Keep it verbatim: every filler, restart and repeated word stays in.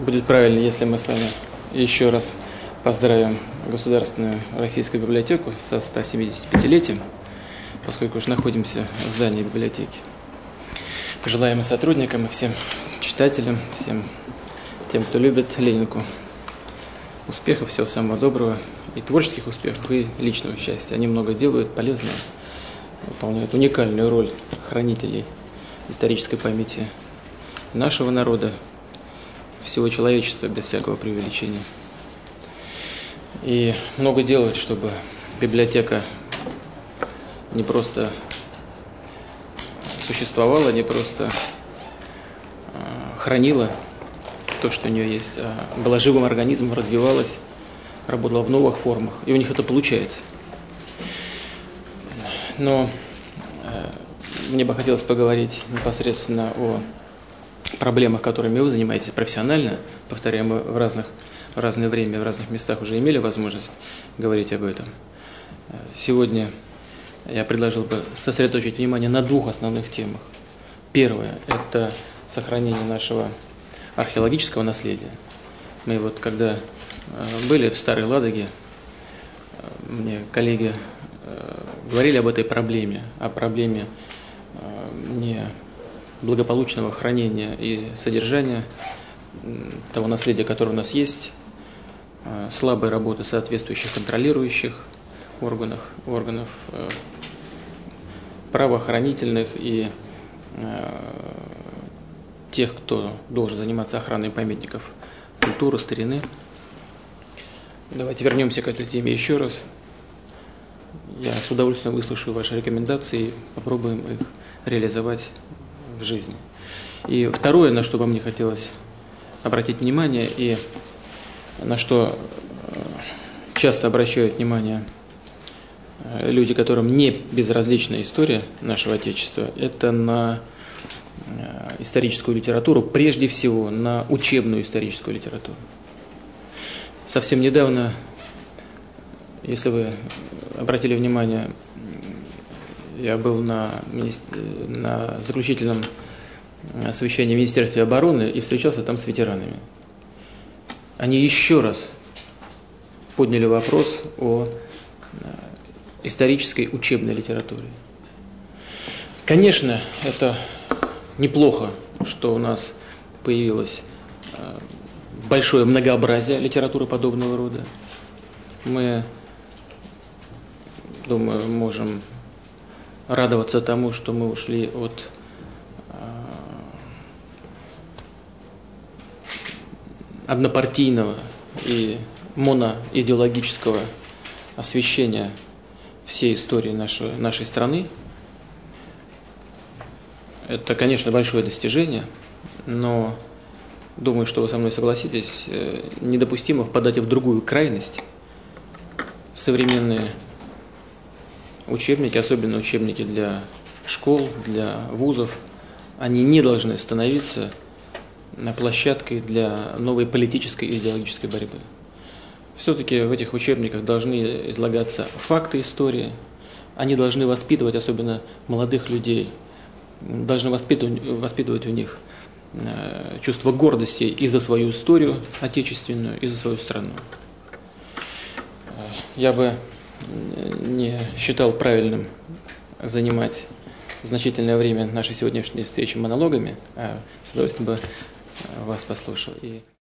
будет правильно, если мы с вами еще раз поздравим Государственную российскую библиотеку со стосемидесятипятилетием, поскольку уже находимся в здании библиотеки. Пожелаем и сотрудникам, и всем читателям, всем тем, кто любит Ленинку, успехов, всего самого доброго, и творческих успехов, и личного счастья. Они много делают, полезно, выполняют уникальную роль хранителей исторической памяти нашего народа, всего человечества, без всякого преувеличения. И много делают, чтобы библиотека не просто существовала, не просто хранила то, что у нее есть, а была живым организмом, развивалась, работала в новых формах, и у них это получается. Но э, мне бы хотелось поговорить непосредственно о проблемах, которыми вы занимаетесь профессионально. Повторяю, мы в, разных, в разное время, в разных местах уже имели возможность говорить об этом. Сегодня я предложил бы сосредоточить внимание на двух основных темах. Первое – это сохранение нашего археологического наследия. Мы вот когда были в Старой Ладоге, мне коллеги говорили об этой проблеме, о проблеме неблагополучного хранения и содержания того наследия, которое у нас есть, слабой работы соответствующих контролирующих органов, органов правоохранительных и тех, кто должен заниматься охраной памятников культуры, старины. Давайте вернемся к этой теме еще раз. Я с удовольствием выслушаю ваши рекомендации и попробуем их реализовать в жизни. И второе, на что бы мне хотелось обратить внимание, и на что часто обращают внимание люди, которым не безразлична история нашего Отечества, это на историческую литературу, прежде всего на учебную историческую литературу. Совсем недавно, если вы обратили внимание, я был на, на заключительном совещании в Министерстве обороны и встречался там с ветеранами. Они еще раз подняли вопрос о исторической учебной литературе. Конечно, это неплохо, что у нас появилось большое многообразие литературы подобного рода. Мы, думаю, можем радоваться тому, что мы ушли от однопартийного и моноидеологического освещения всей истории нашей, нашей страны. Это, конечно, большое достижение, но думаю, что вы со мной согласитесь, недопустимо впадать в другую крайность. Современные учебники, особенно учебники для школ, для вузов, они не должны становиться площадкой для новой политической и идеологической борьбы. Все-таки в этих учебниках должны излагаться факты истории, они должны воспитывать, особенно молодых людей, должны воспитывать, воспитывать у них чувство гордости и за свою историю отечественную, и за свою страну. Я бы не считал правильным занимать значительное время нашей сегодняшней встречи монологами, а с удовольствием бы вас послушал. И